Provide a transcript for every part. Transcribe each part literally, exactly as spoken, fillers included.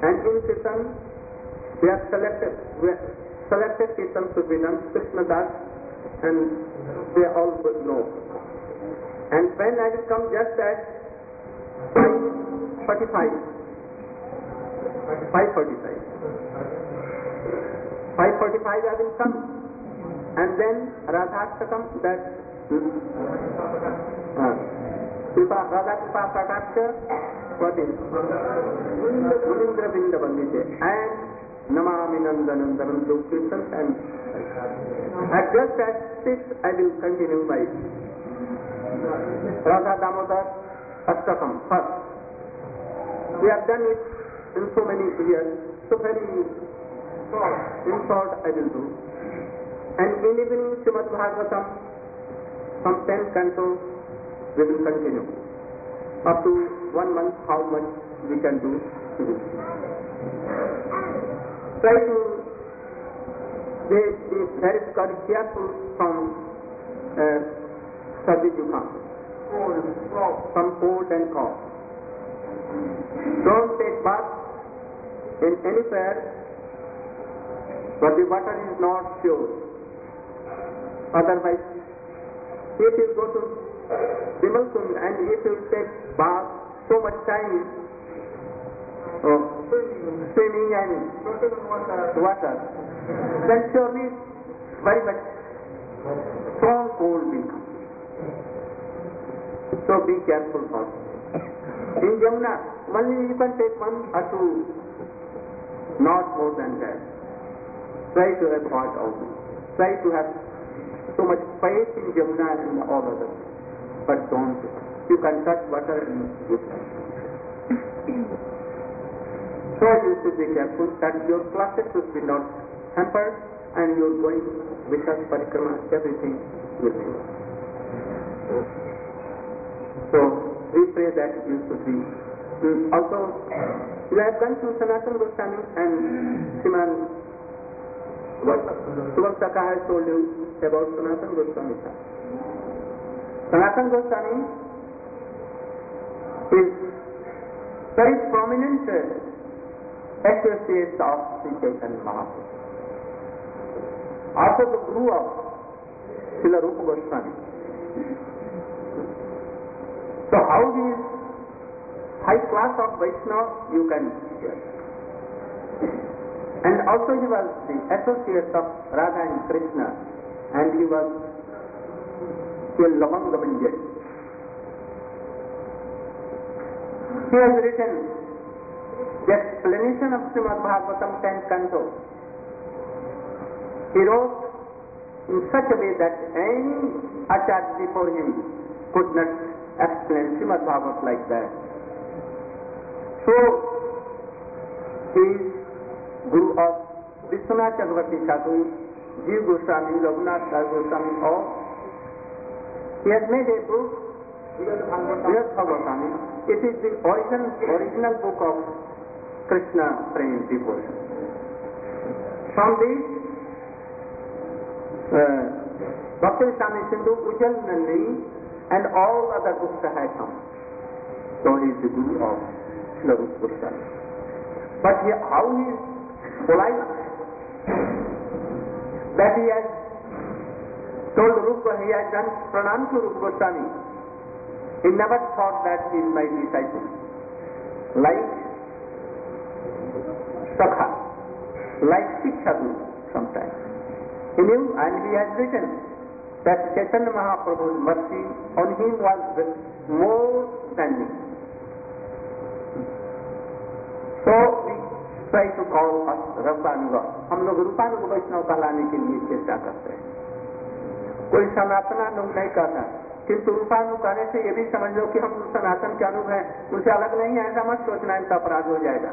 And in Kirtan, we have selected, we have selected Kirtan to be done, Krishna Das, and they all would know. And when I will come just at five forty-five, five forty-five, five forty-five I will come, and then Radhashtakam, that uh, Radha Kripa Prakaksha, what is Mulindra Binda Bandite, and Namami Nandanandaram to Kirtan, and at just at six I will continue by Radha Damodar Ashtakam first. We have done it in so many years, so very in short I will do. And in evening Srimad Bhagavatam from ten cantos we will continue. Up to one month how much we can do we will. Try to be, be very careful from uh, Sardi Jukham, from cold and cough. Don't take bath in anywhere but the water is not pure. Otherwise, if you go to Vimal Kund and if you take bath so much time of swimming and water, then surely very much strong cold will come. So be careful also. In Jamuna, only you can take one or two, not more than that. Try to avoid all this. Try to have so much faith in Jamuna and all others. But don't. You can touch water and you can. So you should be careful that your classes should be not hampered and you are going with us parikrama, everything will be. So we pray that you should be. Also, you have gone to Sanatana Goswami and Sriman Subhav Saka has told you about Sanatana Goswami. Sanatana Goswami is very prominent associate of Sri Chaitanya Mahaprabhu. Also the Guru of Srila Rupa Goswami. So how these high class of Vaishnava you can hear. And also he was the associate of Radha and Krishna, and he was a Lavanga Manjari. He has written the explanation of Srimad Bhagavatam tenth canto. He wrote in such a way that any acharya before him could not explain Srimad Bhagavatam like that. So he is Guru of Vishwanath Chakravarti Sadhu, Jeev Goswami, Raghunath Das Goswami, or he has made a book, Srimad Bhagavatam. It is the original, original book of Krishna Prem devotion. From this, uh, Bhakti Swami Sindhu, Ujjal Nandi, and all other books have come. So he is the Guru of Srila Rupa Goswami. But he, how he is polite, that he has told Rupa, he has done pranam to Rupa Goswami. He never thought that he is my disciple. Like Sakha, like Sikshadu sometimes. He knew and he has written that Chaitanya Mahaprabhu's mercy on him was more standing. So we try to call us Rupanuga. हम लोग रूपानुग वैष्णव कहलाने के लिए चेष्टा करते हैं. कोई सनातनानुग नहीं कहता, किंतु रूपानुग कहने से ये भी समझ लो कि हम सनातन के अनुग हैं, उनसे अलग नहीं है, ऐसा मत सोचना, इनका अपराध हो जाएगा.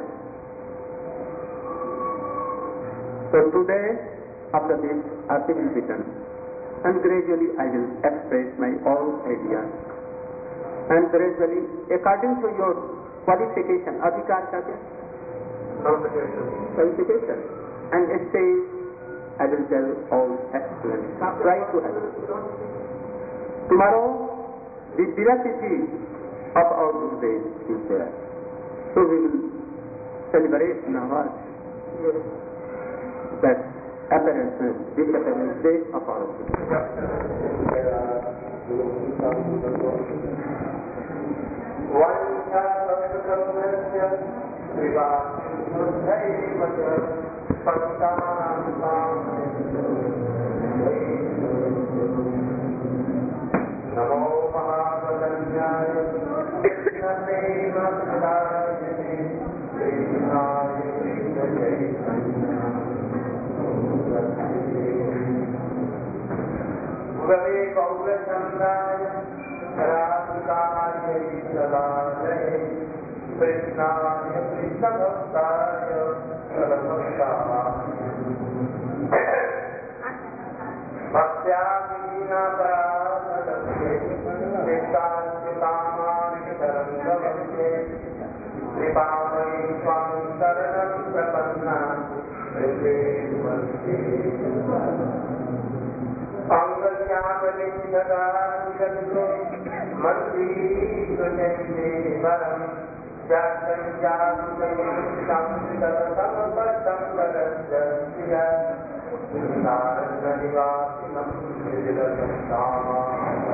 So today, after this, Arti will be done. And gradually I will express my all ideas. And gradually, according to your qualification, adhikar ka kya? Qualification. Qualification. And stage, I will tell all excellent. Try to help. Tomorrow, the Virasiti of our Gurudev is there. So we will celebration of us. That appearances, Independence Day of our Namo Mahapadanyaya Krishna Madhayate Krishnaye Krishna Gurave Gaura Chandaya Radhikaya Sadaya Krishnaye Krishna Bhaktaya Saravastaya Bhaktya Vina Paradase Nittya Kamani Sarangavate Kripamai Swam Saranam Prapanna Prete Vante Pangalyamalim Jagadango Mandi Sujende Varam Jatam Jatam Samsam Patam Parasya Naranadivasinam Vidilatam Sama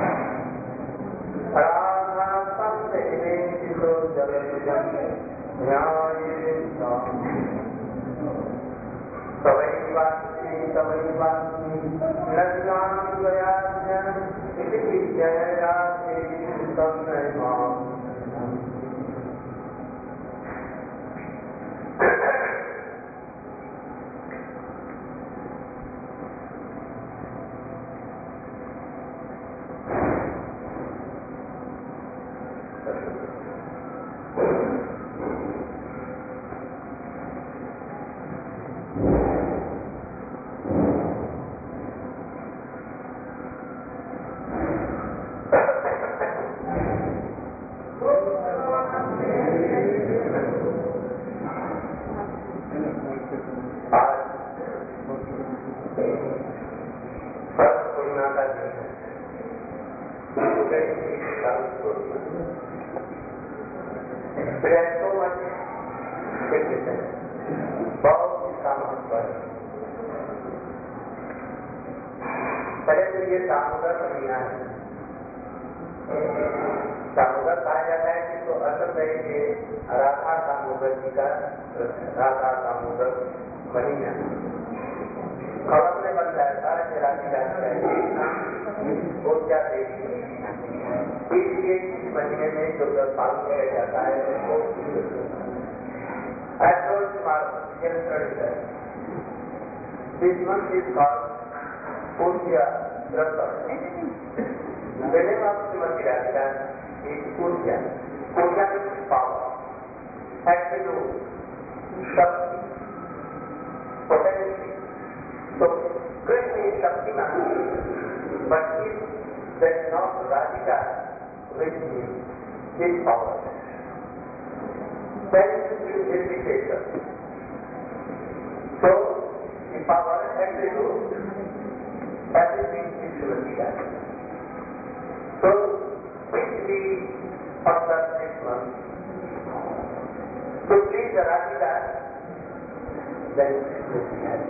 Radhasam Deve Chito Jaladijam Nyayesa Tavaivasi Tavaivasi Najnam Gayajna Iti Vidyayate Samnayam This month is called Purya Rasa. The name of Srimati Radhika is Purya. Purya means power, attribute, Shakti, potency. So Krishna is Shaktiman, but if there is not Radhika with him, his power, then it is indication. So the power attribute, everything is Srimati Radhika. So which we observe this month, to please the Radhika, then Srimati Radhika.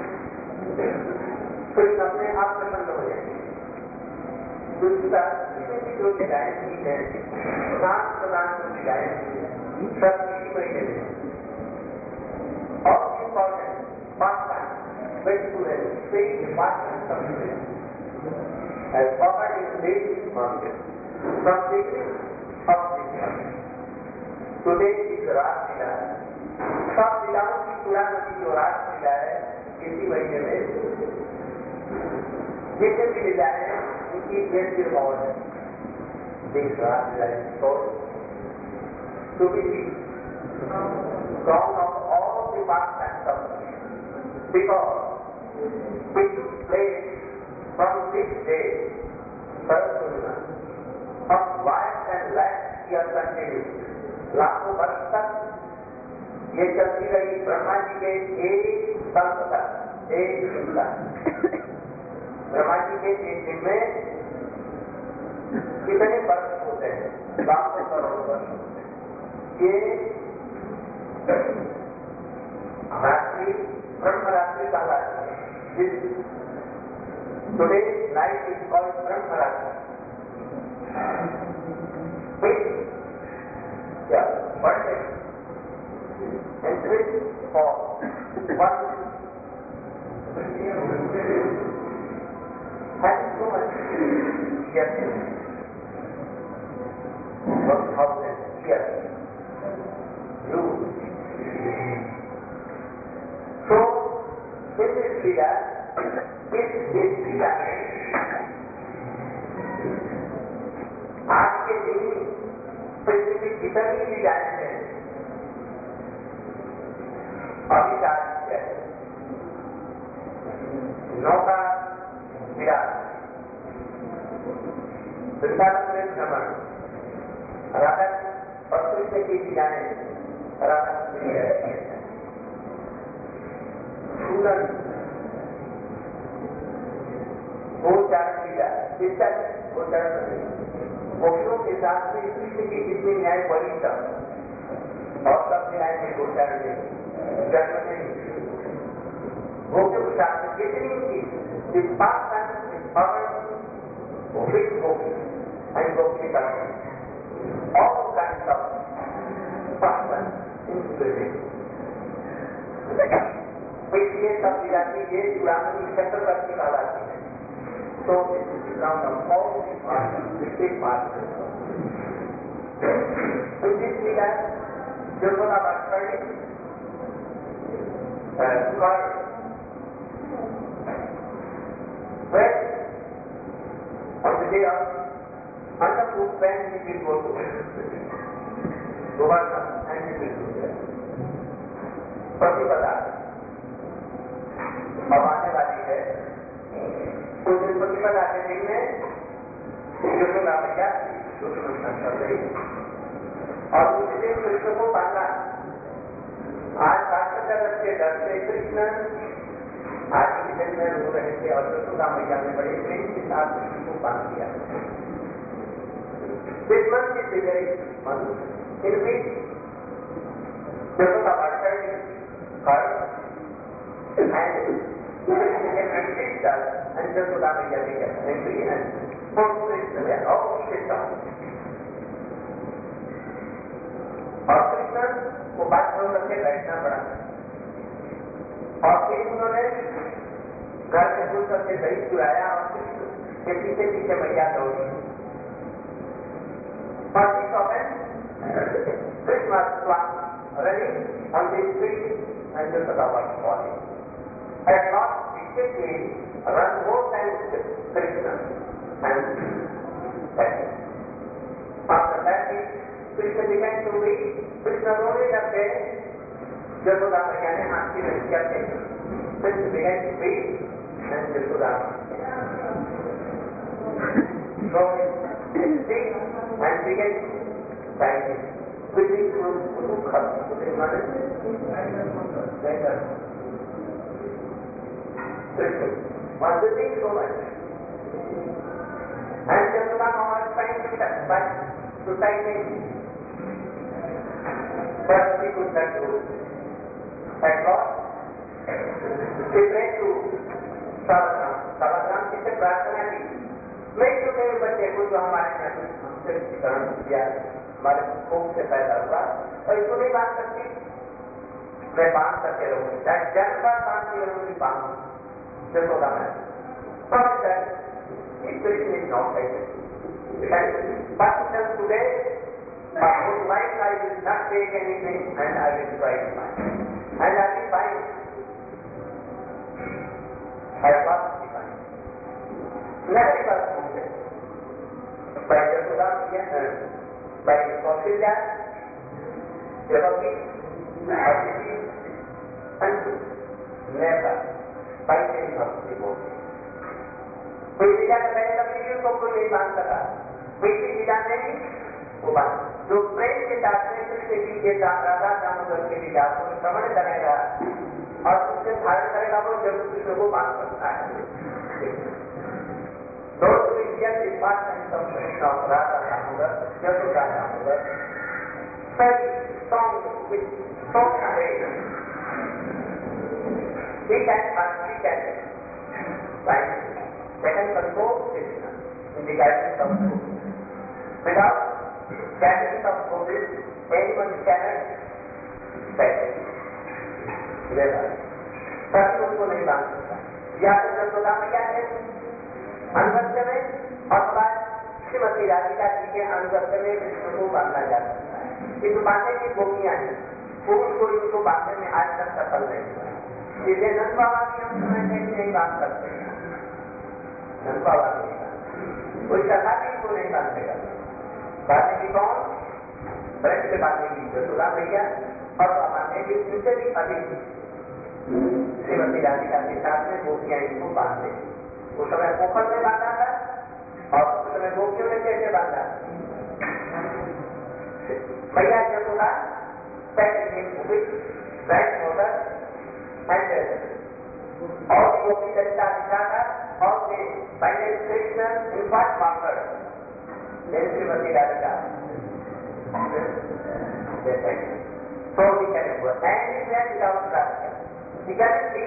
तो इस अपने आप प्रसन्न हो जाएंगे। दूसरा जो दिखाएं ठीक है, सात प्रदान को दिखाएं सब इसी महीने में और इम्पोर्टेंट पांच टाइम वेट टू है स्टेट डिपार्टमेंट सबसे as pocket in this month from beginning of this month today is Raslila. सब लीलाओं की पुरानी जो रासलीला है इसी महीने में जितने भी लीलाएं हैं उनकी जैसे मौज है। This Raslila is told to be crown of all the pastimes of life, because it took place from this day, Saraswati, of life and life year continued. लाखों वर्ष तक ये चलती रही ब्रह्मा जी के एक तंत्र तक, एक दिन तक। ब्रह्मा जी के एक दिन में कितने वर्ष होते हैं? लाखों करोड़ वर्ष। ये रात्रि ब्रह्म रात्रि कहलाती है. Today's night is called Brahma Ratri. Which, yeah, one day, and which for one has so much years, one thousand years. You. So, in this Lila, इस इस लीला में आज के दिन पृथ्वी की जितनी लीलाएं हैं अभिचारित है. नौका विराट, वृंदावन में भ्रमण, राधा और कृष्ण की लीलाएं राधा सुंदर गोचारण लीला, इसका गोचारण मोक्षों के साथ में कृष्ण की जितनी न्याय बड़ी सब और सब न्याय में गोचारण में जन्म नहीं. मोक्षों के साथ में जितनी की इस पास पवन वो फिट होगी एंड गोक्षी करना और का सब पासन इसलिए सब लीलाती ये पुरानी चक्रवर्ती कहलाती है. So this is the ground of all the parts, the state parts. In this Leela, Yashoda was studying uh, God. When on the day of Annapurna, when he will go to Govardhan and he will go there. Patipada अब आने वाली है. उस दिन प्रतिपदा के दिन में यशोदा मैया कृष्ण कर रही और उस दिन कृष्ण को पाना. आज शास्त्र जगत के डर से कृष्ण आज के दिन में रो रहे थे और यशोदा मैया ने बड़े प्रेम के साथ कृष्ण को पान किया. This is the very month in which Yashoda was studying her and and sister and Yashoda Maya became angry and forced Krishna there. Oh, Krishna! और कृष्ण को बात में रख के बैठना पड़ा और फिर उन्होंने घर से दूर करके दही चुराया और कृष्ण के पीछे पीछे मैया दौड़ी. और इस समय Krishna running on the street and Yashoda was falling. At last, he quickly ran more than Krishna and that. After that, Krishna began to weep. Krishna रोने लगे. Yashoda मैया ने हाथ की रस्सियाँ फेंकी. Krishna began to weep and Yashoda so he sick and began crying. Quickly to Mukha. Krishna was weeping so much. And Yashoda was trying to touch, but to touch him. But he could not do. At last, he prayed to Saladram. Saladram किससे प्रार्थना की? मैं तो मेरे बच्चे को जो हमारे हमसे ग्रहण किया, हमारे कोख से पैदा हुआ, और इसको नहीं बांध सकती, मैं बांध करके रहूंगी. चाहे जन्म पर बांध के रहूंगी, बांध Yashoda man. But that this Krishna is not like that. But today, but for life I will not take anything and I will try to find. And I will find. I must be find. Never ever found it. By Yashoda, by Kausalya, Devaki, Aditi, and never. By any of the both. कोई लीला पहले कभी को कोई नहीं मान सका. कोई लीला नहीं वो बात जो प्रेम के साथ में कृष्ण जी के साथ राधा दामोदर के लीला को श्रवण करेगा और उससे धारण करेगा वो जब कृष्ण को मान सकता है. Those who hear the past and some of Radha Damodar, Yashoda Damodar, study song with song narration. We can we can right? Second control Krishna in the guidance of Guru. Without guidance of Guru, anyone cannot practice. सभी उनको नहीं बांध सकता। या तो यशोदा मैया है अनुगत्य में अथवा श्रीमती राधिका जी के अनुगत्य में कृष्ण को बांधा जा सकता है। किंतु बांधने की गोपियां हैं, पुरुष को इनको बांधने में आज तक सफल नहीं हुआ। इसलिए नंद बाबा की हम समझते हैं कि नहीं बांध सकते। नंद बाबा नहीं बांध, कोई कथा भी इनको नहीं बांधेगा। बांधने की कौन? ब्रज से बांधने की यशोदा मैया और बांधने की इनसे भी अधिक श्रीमती राधिका के साथ में गोपियां इनको बांधते। उस समय पोखर में बांधा था और उस समय गोपियों ने कैसे बांधा? मैया यशोदा और गोपी चरिता लिखा था और पहले कृष्ण इनफैक्ट मांगर Shrimati Radhika so we can work and we can without structure. He can see,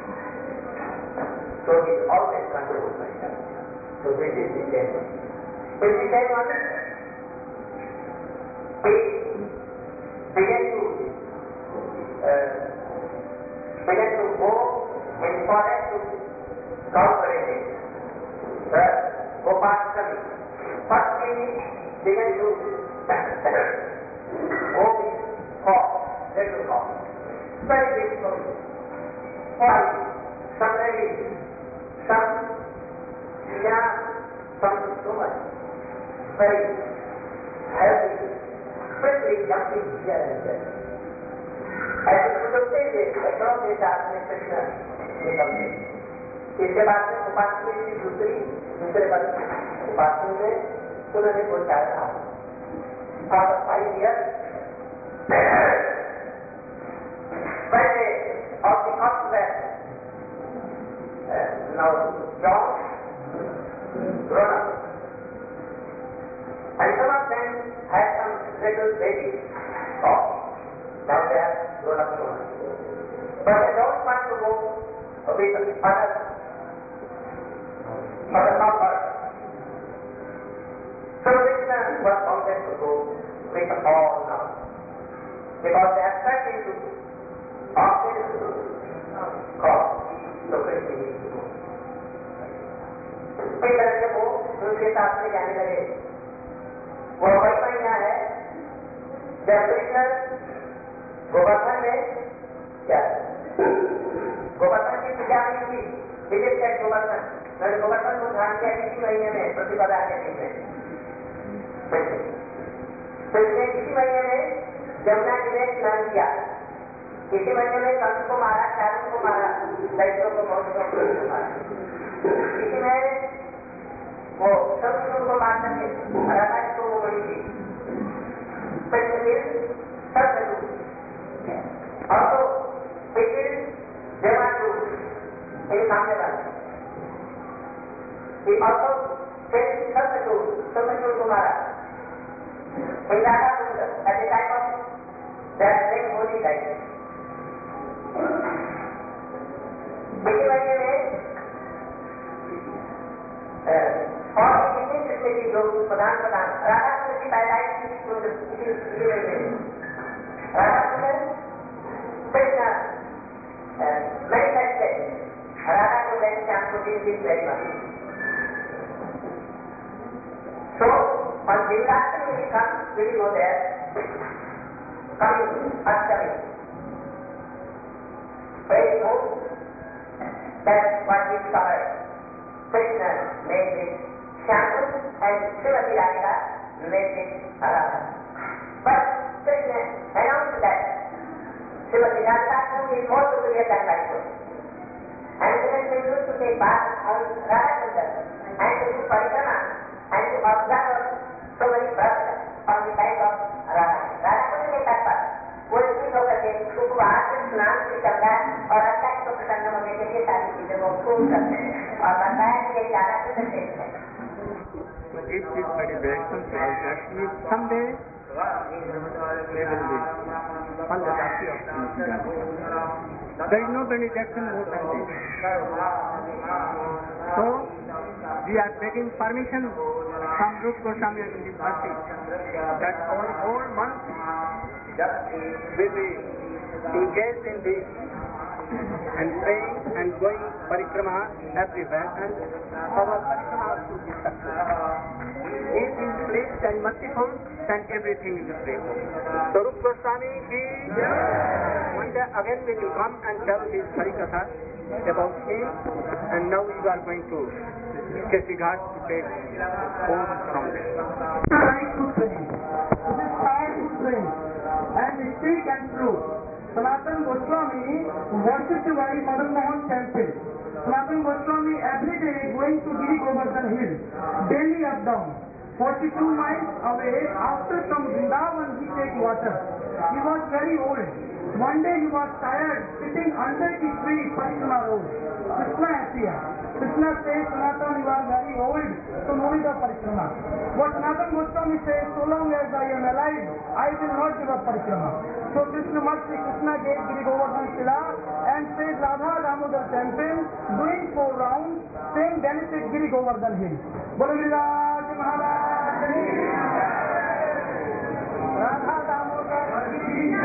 so he is always controlled by that. So this is the same one. If the same one, we begin to uh, begin to go in forest to cooperate it. The Gopastami. First we begin to go with cause, little cause. Very difficult. Why? Some ladies, some young, some too much. Very healthy, quickly jumping here and there. ऐसे सोचते थे बच्चों के साथ में कृष्ण निकलते। इसके बाद में उपासनी की दूसरी दूसरे पद उपासनी में उन्होंने पहुंचाया था। After five years, पहले of the convent, uh, now John, grown up, and some of them had some little babies. Oh, now they are grown up children. But they don't want to go with other, other numbers. So Krishna was wanted to go with all now, because they are starting to often cause so Krishna needs to go. इस तरह से वो उनके साथ में जाने लगे। वो वही महीना है जब कृष्ण गोवर्धन में क्या गोवर्धन की पूजा हुई थी। विजिट है गोवर्धन, मैंने गोवर्धन को ध्यान किया इसी महीने में प्रतिपदा के दिन में। तो इसने इसी महीने में जमुना जी ने स्नान किया। इसी महीने में कंस को मारा, चारू को मारा, दैत्यों को मौसम को मारा। इसी में वो शत्रु को मार सके, राधा जी को वो बड़ी थी। फिर सब और तो फिर देवासु इन सामने वाले और तो फिर सत्यचूर सत्यचूर को मारा। In Radha Sundar, at the time of that same holy night, इसी महीने में और इसी कृष्ण की जो प्रधान प्रधान राधा सुंदर की पैदाइश की इसी महीने में राधा सुंदर कृष्ण मैनिफेस्टेड राधा को देख के आपको दिन दिन भेजना। So on Jivratri we come, we will go there, coming Ashtami. Very good, that's what we covered. Krishna made it Shyamu and Srimati Radhika made it Radha. But Krishna announced that Srimati Radhika is more superior than Vaishnav. And Krishna used to take bath on Radha Sundar and to do parikrama and to observe so many births on the bank of Radha. Radha को नहीं कर पाता, वो इसलिए होकर के उपवास स्नान भी करता है और अच्छा इसको प्रसन्न होने के लिए सारी चीजें वो खूब करते हैं और बताया कि ये राधा को करते हैं। If this meditation process is someday they will be upon the Rasi of Krishna. There is no benediction more than this. So, we are taking permission from Rupa Goswami and his mercy that our whole month will be engaged in this and praying and going parikrama everywhere, and our parikrama should be successful. If he is pleased and merciful, then everything is pleasant. So Rupa Goswami ji, one day again we will come and tell his Harikatha about him, and now we are going to Kesighat to take home from there. Right to pray. It is hard to pray and speak and prove. Sanatana Goswami worshipped by Madan Mohan temple. Sanatana Goswami every day going to Giri Govardhan Hill, daily up down. forty-two miles away, after some Vrindavan he take water. He was very old. One day he was tired, sitting under the tree, Parikrama road. Krishna appeared. Krishna says, Sanatana, you are very old, so no need of Parikrama. But Sanatana Goswami says, so long as I am alive, I will not give up Parikrama. So Krishna Masti, Krishna gave Giri Govardhan Sila and says, Radha Damodar temple, doing four rounds, same benefit Giri Govardhan Hill. Bolo Viraj Maharaj Radha Damodar Giri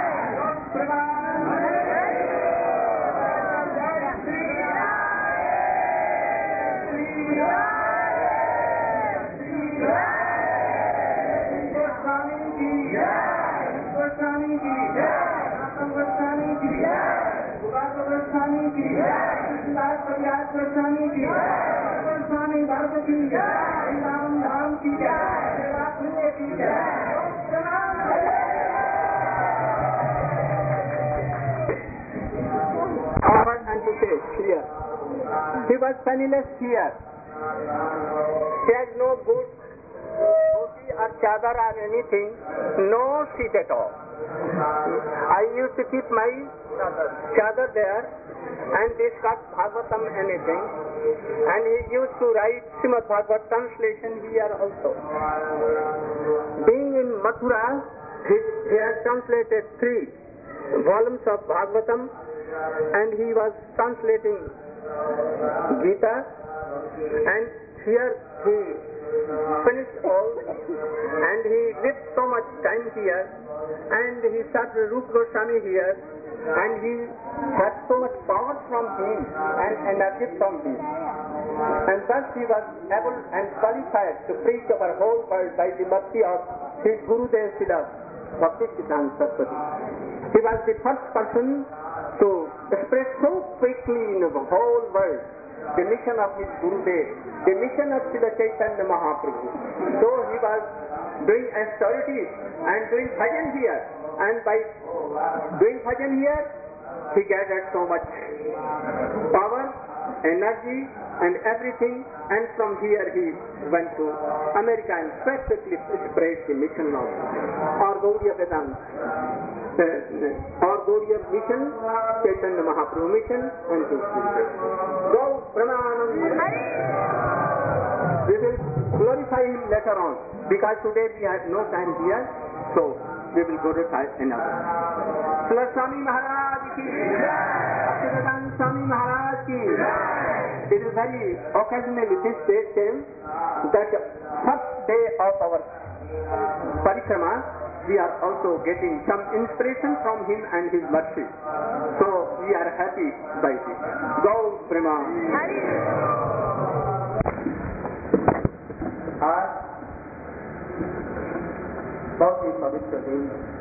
Offered unto say, here. He was penniless here. He had no goods, dhoti or chadar or anything, no seat at all. I used to keep my chadar there and discuss Bhagavatam anything, and he used to write Srimad Bhagavat translation here also. Being in Mathura, he, he has translated three volumes of Bhagavatam, and he was translating Gita, and here he finished all, and he lived so much time here, and he started Rupa Goswami here, and he had so much power from him and energy from him, and thus he was able and qualified to preach our whole world by the mercy of his Gurudev Srila Bhaktisiddhanta Saraswati. He was the first person to spread so quickly in the whole world the mission of his Gurudev, the mission of Srila Chaitanya Mahaprabhu. So he was doing austerities and doing bhajan here, and by doing bhajan here, he gathered so much power, energy and everything, and from here he went to America and practically spread the mission of or Gaudiya Vedanta. Or Gaudiya mission, Chaitanya Mahaprabhu mission, and his mission. So, Pramanam, we will glorify him later on, because today we have no time here, so we will glorify another. Srila Swami Maharaj ki, Bhaktivedanta Swami Maharaj ki. It is very occasionally this day came that first day of our parikrama, we are also getting some inspiration from him and his mercy. So we are happy by this. Go Prema. आज बहुत ही पवित्र दिन।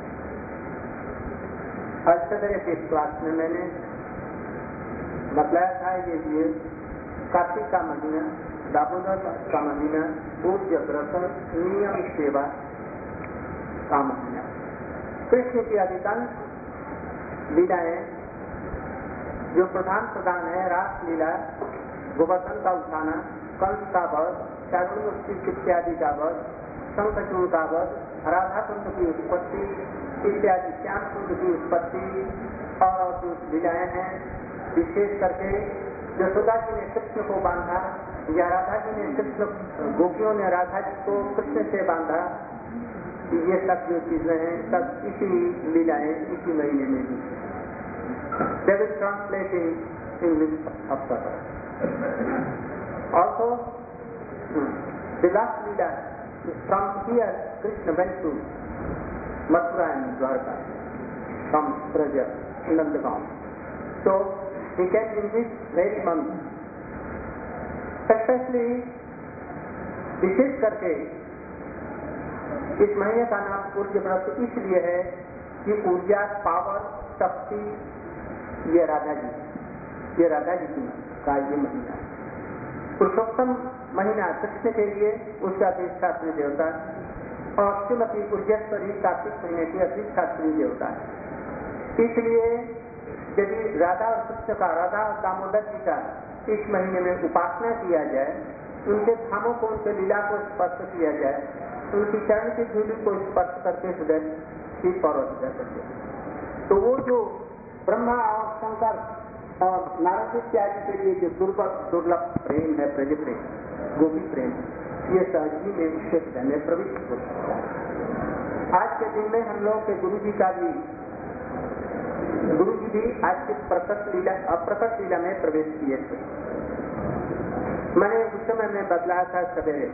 आज सवेरे के class में मैंने बताया था ये ये कार्तिक का महीना, दामोदर का महीना, पूज्य व्रत, नियम सेवा का महीना। कृष्ण की अधिकांश लीलाएं जो प्रधान प्रधान है, रास लीला, गोवर्धन का उठाना, कंस का वध, चारुमुक्ति इत्यादि का वध, शंखचूड़ का वध, राधा कुंड की उत्पत्ति इत्यादि, श्याम कुंड की उत्पत्ति और जो लीलाएं हैं, विशेष करके यशोदा जी ने कृष्ण को बांधा या राधा जी ने कृष्ण, गोपियों ने राधा जी को कृष्ण से बांधा, ये सब जो चीजें हैं सब इसी लीलाएं इसी महीने में भी they will translate in English of the also the last leela from here Krishna went to Mathura and Dwarka from Braja Nandagaon, so he came in this very month especially विशेष करके इस महीने का नाम ऊर्जा व्रत इसलिए है कि ऊर्जा पावर शक्ति ये राधा जी ये राधा जी की का ये महीना है। पुरुषोत्तम महीना कृष्ण के लिए उसका अधिष्ठात्री देवता और श्रीमती ऊर्जेश्वरी कार्तिक महीने की अधिष्ठात्री देवता है। इसलिए यदि राधा और कृष्ण का राधा और दामोदर जी का इस महीने में उपासना किया जाए, उनके धामों को उनके लीला को स्पर्श किया जाए, उनकी चरण की धूलि को स्पर्श करके हृदय की पर्वत जा सके, तो वो जो ब्रह्मा और शंकर और नारद इत्यादि के लिए जो दुर्लभ दुर्लभ प्रेम है, ब्रज प्रेम, गोपी प्रेम, ये सहजी में उसके में प्रविष्ट हो सकता है। आज के दिन में हम लोग के गुरु जी का भी गुरु जी भी आज के प्रकट लीला अप्रकट लीला में प्रवेश किए थे। मैंने उस समय में बदलाया था सवेरे,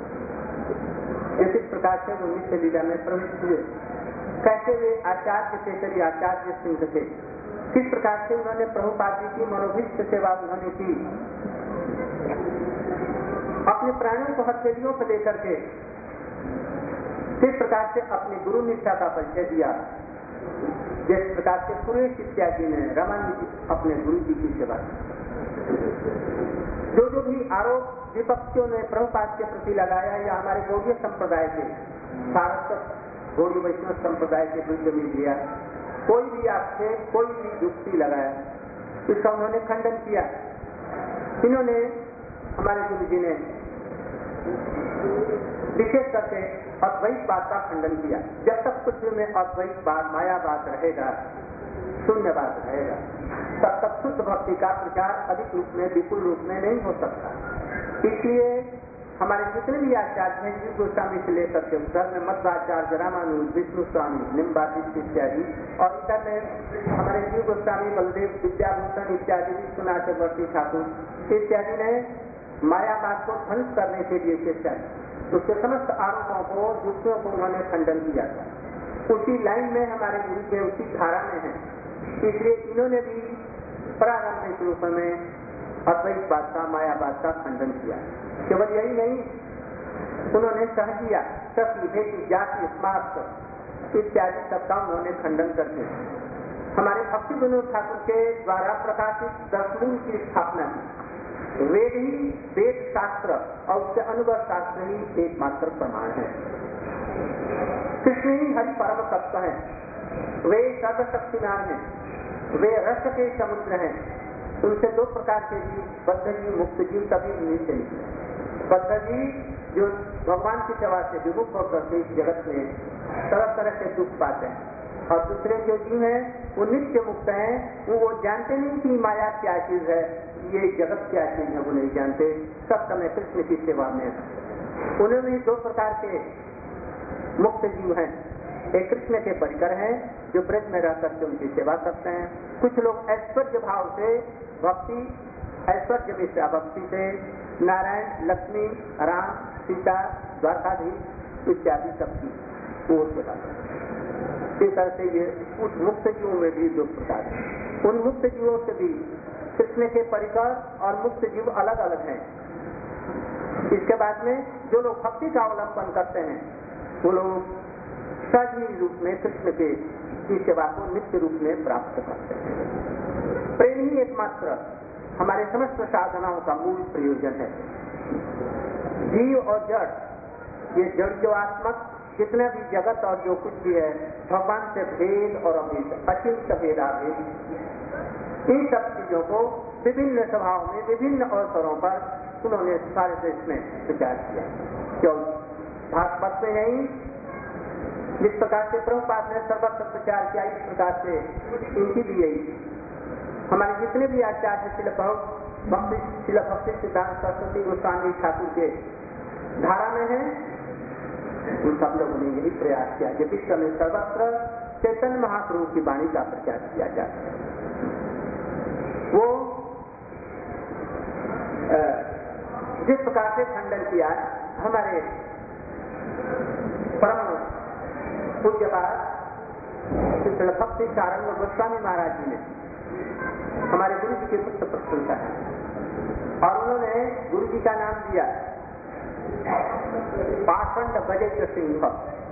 इस प्रकार से वो नित्य लीला में प्रविष्ट हुए। कैसे वे आचार्य थे, कभी आचार्य सिंह थे, किस प्रकार से उन्होंने प्रभुपाद जी की मनोभिष्ट सेवा उन्होंने की, अपने प्राणों को हथेलियों पर लेकर के किस प्रकार से अपने गुरु निष्ठा का परिचय दिया, जिस प्रकार से सुरेश इत्यादि ने रामानंद अपने गुरु जी की सेवा की। जो जो भी आरोप विपक्षियों ने प्रभुपाद के प्रति लगाया या हमारे गौड़ीय संप्रदाय के सारस्वत गौड़ी वैष्णव संप्रदाय के विरुद्ध में दिया, कोई भी आक्षेप कोई भी युक्ति लगाया, इसका उन्होंने खंडन किया। इन्होंने हमारे गुरु जी ने विशेष करके अद्वैतवाद का खंडन किया। जब तक पृथ्वी में अद्वैतवाद मायावाद रहेगा, शून्यवाद रहेगा, तब तक शुद्ध भक्ति का प्रचार अधिक रूप में विपुल रूप में नहीं हो सकता। इसलिए हमारे जितने भी आचार्य हैं, जीव गोस्वामी से लेकर के उधर में मध्वाचार्य, रामानुज, विष्णु स्वामी, निम्बादित इत्यादि, और इधर में हमारे जीव गोस्वामी, बलदेव, विद्याभूषण इत्यादि, विश्वनाथ चक्रवर्ती ठाकुर इत्यादि ने मायावाद को ध्वंस करने के लिए चेष्टा की। उसके समस्त आरोपों को, युक्तियों को उन्होंने खंडन किया था। उसी लाइन में हमारे गुरु के उसी धारा में है, इसलिए इन्होंने भी प्रारंभिक रूप में अद्वैतवाद का, मायावाद का खंडन किया। केवल यही नहीं, उन्होंने सहजिया, सती, भेटी, जाति, स्मार्ट इत्यादि सबका उन्होंने खंडन करके हमारे भक्ति विनोद ठाकुर के द्वारा प्रकाशित दसमूल की स्थापना की। वेद ही, वेद शास्त्र और उसके अनुभव शास्त्र ही एकमात्र प्रमाण है। कृष्ण ही हरि परम तत्व है, वे सर्वशक्तिमान है, वे रस के समुद्र हैं। उनसे दो प्रकार के जीव, बद्ध जीव, मुक्त जीव कभी नहीं चलेंगे। बद्ध जीव जो भगवान की सेवा से विमुख होकर के इस जगत में तरह तरह के दुख पाते हैं, और दूसरे जो जीव हैं वो नित्य मुक्त हैं। वो वो जानते नहीं कि माया क्या चीज है, ये जगत क्या चीज है, वो नहीं जानते, सब समय कृष्ण की सेवा में है। उन्हें भी दो प्रकार के मुक्त जीव हैं। एक कृष्ण के परिकर हैं जो ब्रज में रह करके उनकी सेवा करते हैं। कुछ लोग ऐश्वर्य भाव से भक्ति, ऐश्वर्य विषया भक्ति से नारायण, लक्ष्मी, राम, सीता, द्वारकाधीश इत्यादि सबकी ओर सेवा करते हैं। इस तरह से ये उस मुक्त जीवों में भी दो प्रकार है। उन मुक्त जीवों से भी कृष्ण के परिकर और मुक्त जीव अलग अलग हैं। इसके बाद में जो लोग भक्ति का अवलंबन करते हैं वो लोग सही रूप में कृष्ण के की सेवा को नित्य रूप में प्राप्त करते हैं। प्रेम ही एकमात्र हमारे समस्त साधनाओं का मूल प्रयोजन है। जीव और जड़, ये जड़ जो आत्मक जितना भी जगत और जो कुछ भी है, भगवान से भेद और अभेद, अचिंत भेदाभेद, इन सब चीजों को विभिन्न सभाओं में, विभिन्न अवसरों पर उन्होंने सारे देश में विचार किया। क्यों भागवत में नहीं, जिस प्रकार से प्रभुपाद ने सर्वत्र प्रचार किया, इस प्रकार से इनकी भी यही। हमारे जितने भी आचार्य शिल भक्ति शिल भक्ति सिद्धांत सरस्वती गोस्वामी ठाकुर के धारा में है, उन सब लोगों ने यही प्रयास किया कि विश्व में सर्वत्र चैतन्य महाप्रभु की वाणी का प्रचार किया जाए। वो जिस प्रकार से खंडन किया हमारे परम पूज्यपाद श्री भक्ति सारंग गोस्वामी महाराज जी ने हमारे गुरु जी के पुत्र प्रशंसा है और उन्होंने गुरु जी का नाम दिया पाखंड बजेन्द्र सिंह।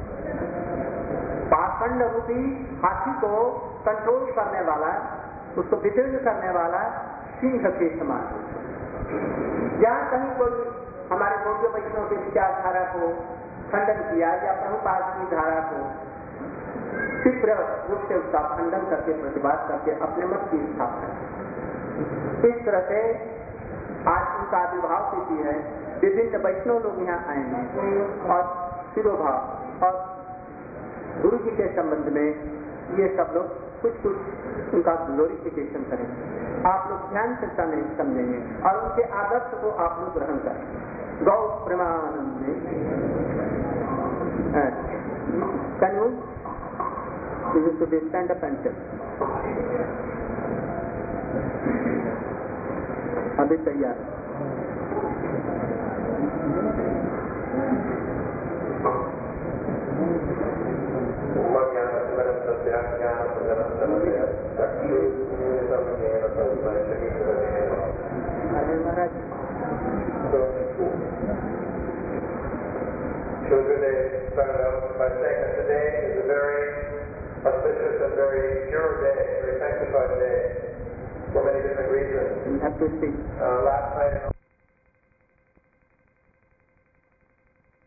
पाखंड रूपी हाथी को कंट्रोल करने वाला, उसको वितीर्ण करने वाला सिंह के समान। जहाँ कहीं कोई हमारे गौड़ीय वैष्णव के विचारधारा को खंडन किया या प्रभुपाद की धारा को तीव्र रूप से उसका खंडन करके प्रतिवाद करके अपने मत की स्थापना, इस तरह से आज उनका आविर्भाव तिथि है। विभिन्न वैष्णव लोग यहाँ आएंगे और शिरोभाव और गुरु जी के संबंध में ये सब लोग कुछ कुछ उनका ग्लोरिफिकेशन करेंगे। आप लोग ध्यान से समझेंगे और उनके आदर्श को आप लोग ग्रहण करें। गौ Premanand can you to be stand up and tell। अभी तैयार महाराज। So today started out by saying that today is a very auspicious and very pure day, very sanctified day, for many different reasons. You have to speak. Uh, last night.